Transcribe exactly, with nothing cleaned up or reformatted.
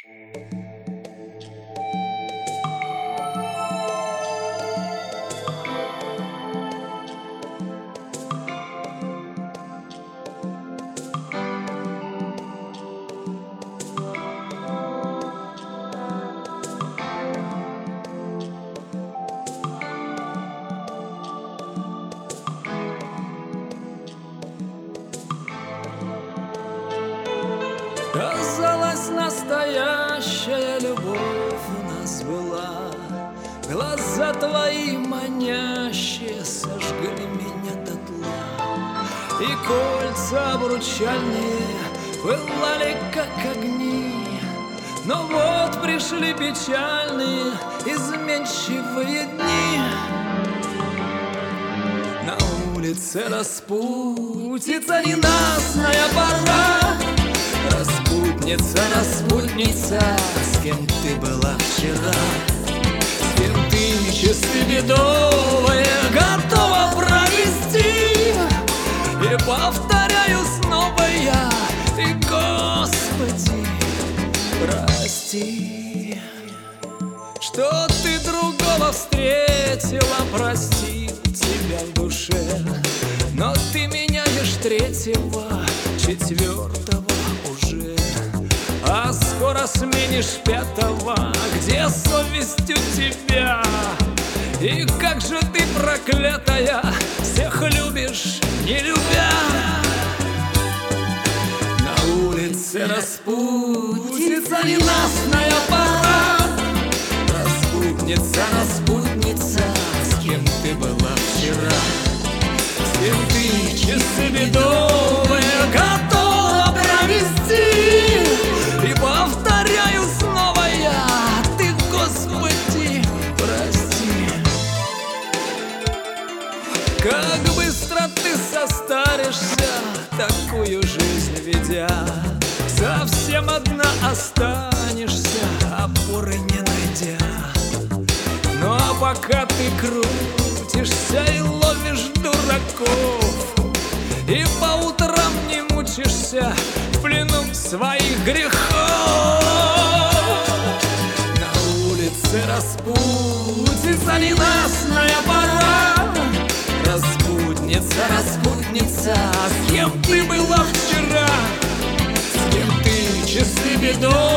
Казалось, настоящая любовь у нас была. Глаза твои манящие сожгли меня дотла, и кольца обручальные пылали, как огни. Но вот пришли печальные, изменчивые дни. На улице распутица, ненастная пора. Распутница, распутница, с кем ты была вчера? С кем ты часы бедовые готова провести? И повторяю снова я: ты, Господи, прости, что ты другого встретила, простил тебя в душе. Но ты меняешь третьего, четвертого уже, а скоро сменишь пятого. Где совесть у тебя? И как же ты, проклятая, всех любишь, не любя? На улице распутица, ненастная пора. Распутница, распутница, с кем ты была вчера? С кем ты часы бедовые готова провести? И повторяю снова я: ты, Господи, прости. Как быстро ты состаришься, такую жизнь ведя, совсем одна останешься, опоры не найдя. Ну а пока ты крутишься и ловишь дураков, и по утрам не мучишься в плену своих грехов. На улице распутица, ненастная пора. Распутница, распутница, с кем ты была вчера? С кем ты часы бедов